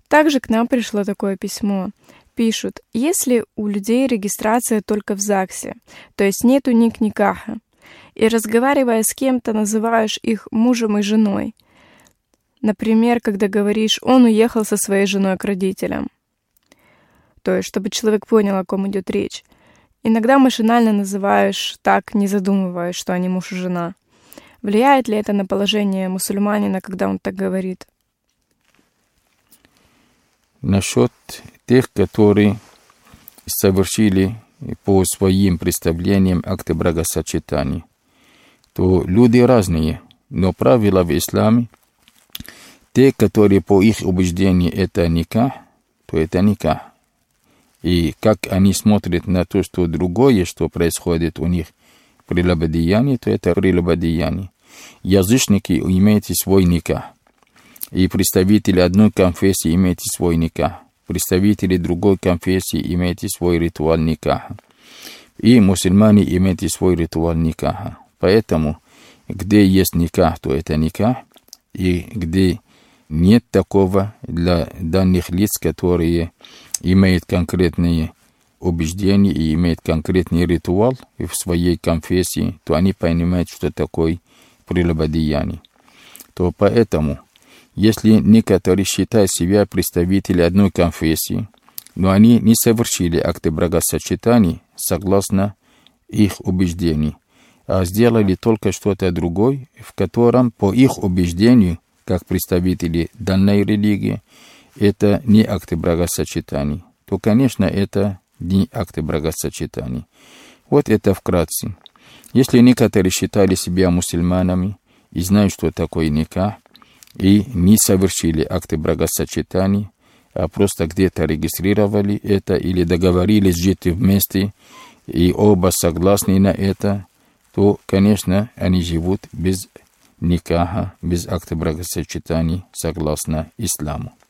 Также к нам пришло такое письмо. Пишут, если у людей регистрация только в ЗАГСе, то есть нету ник-никаха, и разговаривая с кем-то, называешь их мужем и женой. Например, когда говоришь, он уехал со своей женой к родителям. То есть, чтобы человек понял, о ком идет речь. Иногда машинально называешь так, не задумываясь, что они муж и жена. Влияет ли это на положение мусульманина, когда он так говорит? Насчет тех, которые совершили по своим представлениям акты бракосочетания, то люди разные, но правила в исламе, те, которые по их убеждению это никах, то это никах. И как они смотрят на то, что другое, что происходит у них при прелюбодеянии, то это прелюбодеяние. Язычники имеют свой никах. И представители одной конфессии имеют свой никах. Представители другой конфессии имеют свой ритуал никаха. И мусульмане имеют свой ритуал никаха. Поэтому, где есть никах, то это никах. И где нет такого для данных лиц, которые имеют конкретные убеждения и имеют конкретный ритуал в своей конфессии, то они понимают, что такое прелюбодеяние. То поэтому, если некоторые считают себя представителями одной конфессии, но они не совершили акты бракосочетания согласно их убеждений, а сделали только что-то другое, в котором, по их убеждению, как представители данной религии, это не акты бракосочетания, то, конечно, это не акты бракосочетания. Вот это вкратце. Если некоторые считали себя мусульманами и знают, что такое никах, и не совершили акты бракосочетания, а просто где-то регистрировали это или договорились жить вместе, и оба согласны на это, то, конечно, они живут без никаха, без акта бракосочетания согласно исламу.